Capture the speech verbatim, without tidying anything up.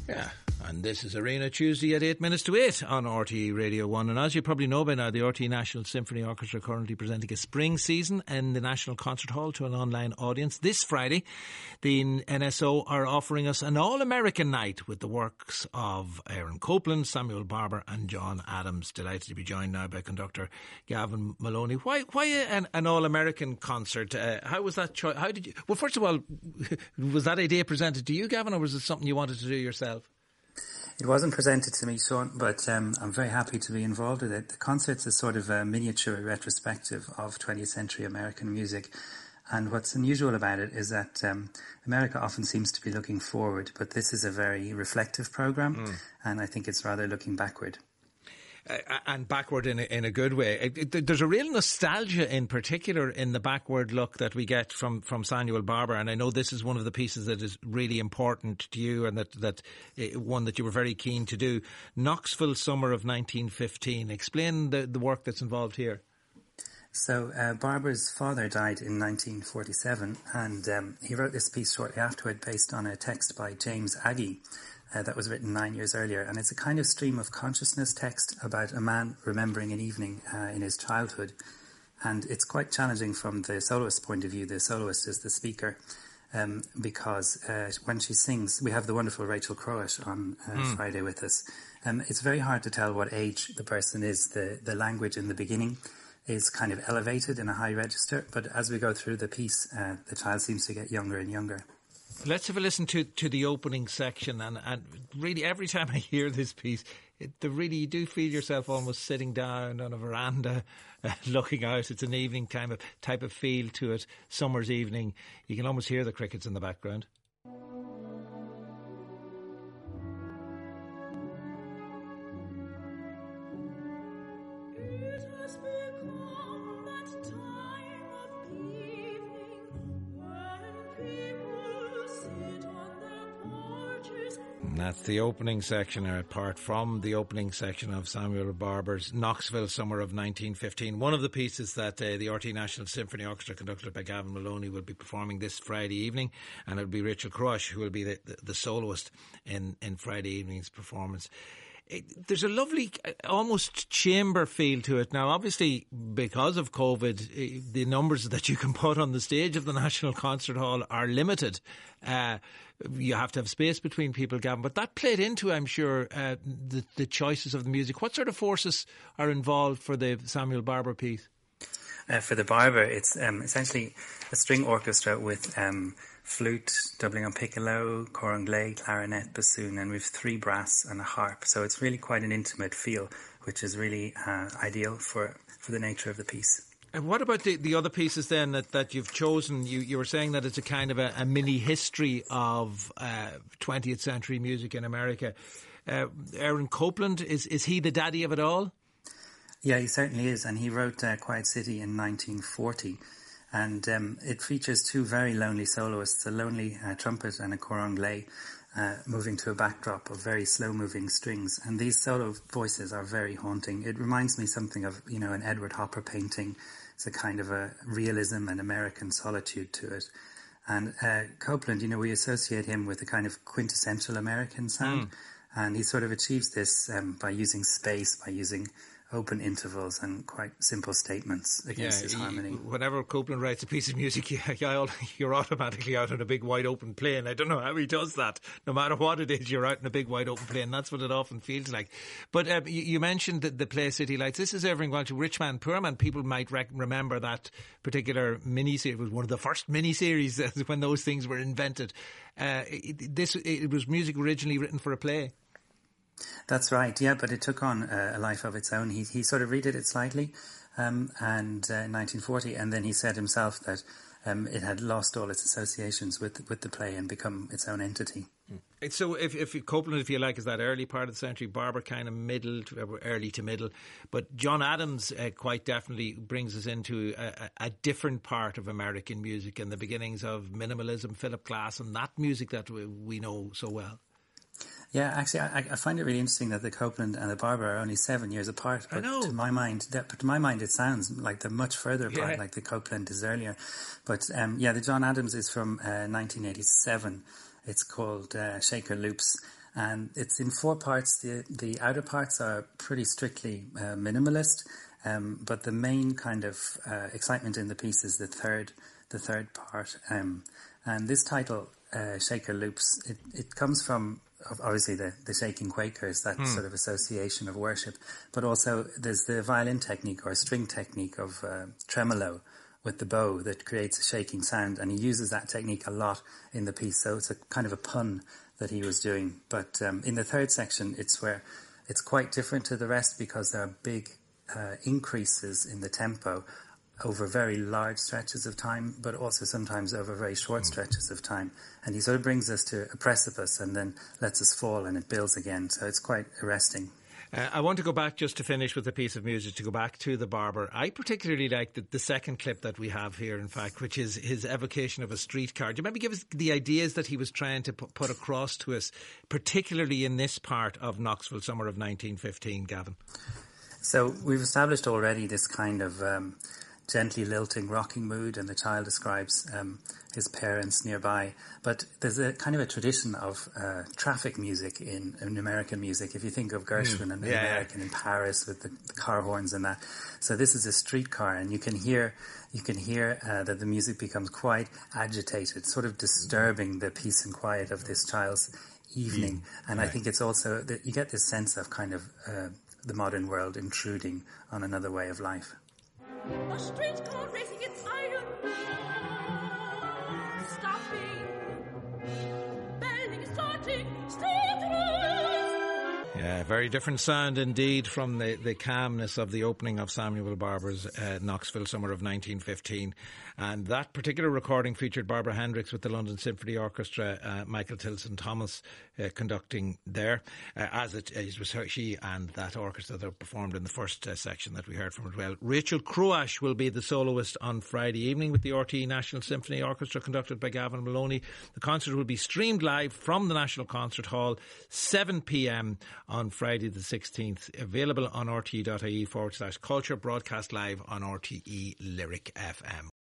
Yeah, and this is Arena Tuesday at eight minutes to eight on R T E Radio one. And as you probably know by now, the R T E National Symphony Orchestra are currently presenting a spring season in the National Concert Hall to an online audience. This Friday, the N S O are offering us an all-American night with the works of Aaron Copland, Samuel Barber and John Adams. Delighted to be joined now by conductor Gavin Maloney. Why why an, an all-American concert? Uh, how was that choice? How did you... Well, first of all, was that idea presented to you, Gavin, or was it something you wanted to do yourself? It wasn't presented to me, Sean, but um, I'm very happy to be involved with it. The concert's a sort of a miniature retrospective of twentieth century American music. And what's unusual about it is that um, America often seems to be looking forward, but this is a very reflective programme, mm. and I think it's rather looking backward. Uh, and backward in a, in a good way. It, it, there's a real nostalgia in particular in the backward look that we get from, from Samuel Barber, and I know this is one of the pieces that is really important to you and that, that uh, one that you were very keen to do. Knoxville Summer of nineteen fifteen. Explain the, the work that's involved here. So uh, Barber's father died in nineteen forty-seven, and um, he wrote this piece shortly afterward based on a text by James Agee, Uh, that was written nine years earlier, and it's a kind of stream of consciousness text about a man remembering an evening uh, in his childhood, and it's quite challenging from the soloist's point of view. The soloist is the speaker, um, because uh, when she sings, we have the wonderful Rachel Crowish on uh, mm. Friday with us. Um, it's very hard to tell what age the person is. The, the language in the beginning is kind of elevated in a high register, but as we go through the piece, uh, the child seems to get younger and younger. Let's have a listen to, to the opening section, and, and really every time I hear this piece, it, the really you do feel yourself almost sitting down on a veranda, uh, looking out. It's an evening time of type of feel to it, summer's evening. You can almost hear the crickets in the background. That's the opening section, or apart from the opening section of Samuel Barber's Knoxville Summer of nineteen fifteen. One of the pieces that uh, the R T E National Symphony Orchestra, conducted by Gavin Maloney, will be performing this Friday evening, and it'll be Rachel Crowish who will be the, the, the soloist in, in Friday evening's performance. It, there's a lovely, almost chamber feel to it. Now, obviously, because of COVID, the numbers that you can put on the stage of the National Concert Hall are limited. Uh, you have to have space between people, Gavin. But that played into, I'm sure, uh, the, the choices of the music. What sort of forces are involved for the Samuel Barber piece? Uh, for the Barber, it's um, essentially a string orchestra with um, flute, doubling on piccolo, cor anglais, clarinet, bassoon, and we've three brass and a harp. So it's really quite an intimate feel, which is really uh, ideal for, for the nature of the piece. And what about the, the other pieces then that, that you've chosen? You, you were saying that it's a kind of a, a mini history of uh, twentieth century music in America. Uh, Aaron Copland, is, is he the daddy of it all? Yeah, he certainly is, and he wrote uh, Quiet City in nineteen forty, and um, it features two very lonely soloists, a lonely uh, trumpet and a cor anglais, uh, moving to a backdrop of very slow-moving strings, and these solo voices are very haunting. It reminds me something of, you know, an Edward Hopper painting. It's a kind of a realism and American solitude to it. And uh, Copland, you know, we associate him with a kind of quintessential American sound, mm. and he sort of achieves this um, by using space, by using open intervals and quite simple statements against yeah, his harmony. Whenever Copland writes a piece of music, you're automatically out on a big wide open plain. I don't know how he does that. No matter what it is, you're out on a big wide open plain. That's what it often feels like. But um, you, you mentioned the, the play City Lights. This is everything going to Rich Man, Poor Man. People might rec- remember that particular mini-series. It was one of the first mini-series when those things were invented. Uh, it, this it was music originally written for a play. That's right, yeah, but it took on uh, a life of its own. He he sort of redid it slightly um, and uh, in nineteen forty, and then he said himself that um, it had lost all its associations with with the play and become its own entity. Mm. So if, if Copland, if you like, is that early part of the century, Barber kind of middle, to, early to middle, but John Adams uh, quite definitely brings us into a, a different part of American music and the beginnings of minimalism, Philip Glass, and that music that we, we know so well. Yeah, actually, I, I find it really interesting that the Copland and the Barber are only seven years apart. But I know. To my mind, that, but to my mind, it sounds like they're much further apart. Yeah. Like the Copland is earlier. But um, yeah, the John Adams is from uh, nineteen eighty-seven. It's called uh, Shaker Loops, And it's in four parts. The, the outer parts are pretty strictly uh, minimalist, um, but the main kind of uh, excitement in the piece is the third, the third part. Um, and this title, uh, Shaker Loops, it, it comes from obviously the, the Shaking Quakers, that mm. sort of association of worship, but also there's the violin technique or string technique of uh, tremolo with the bow that creates a shaking sound, and he uses that technique a lot in the piece, so it's a kind of a pun that he was doing. But um, in the third section, it's where it's quite different to the rest because there are big uh, increases in the tempo over very large stretches of time, but also sometimes over very short stretches of time. And he sort of brings us to a precipice and then lets us fall, and it builds again. So it's quite arresting. Uh, I want to go back just to finish with a piece of music, to go back to The Barber. I particularly like the, the second clip that we have here, in fact, which is his evocation of a streetcar. Do you maybe give us the ideas that he was trying to put, put across to us, particularly in this part of Knoxville Summer of nineteen fifteen, Gavin? So we've established already this kind of Um, gently lilting, rocking mood, and the child describes um, his parents nearby. But there's a kind of a tradition of uh, traffic music in, in American music. If you think of Gershwin mm, and yeah, American yeah. in Paris with the, the car horns and that. So this is a streetcar, and you can hear you can hear uh, that the music becomes quite agitated, sort of disturbing the peace and quiet of this child's evening. Mm, and right. I think it's also that you get this sense of kind of uh, the modern world intruding on another way of life. A streetcar racing its iron, stopping, bending, starting, street. Yeah, very different sound indeed from the, the calmness of the opening of Samuel Barber's uh, Knoxville Summer of nineteen fifteen. And that particular recording featured Barbara Hendricks with the London Symphony Orchestra, uh, Michael Tilson Thomas uh, conducting there, uh, as it, it was her, she and that orchestra that performed in the first uh, section that we heard from as well. Rachel Croash will be the soloist on Friday evening with the R T E National Symphony Orchestra conducted by Gavin Maloney. The concert will be streamed live from the National Concert Hall, seven p.m. on Friday the sixteenth, available on rte.ie forward slash culture, broadcast live on R T E Lyric F M.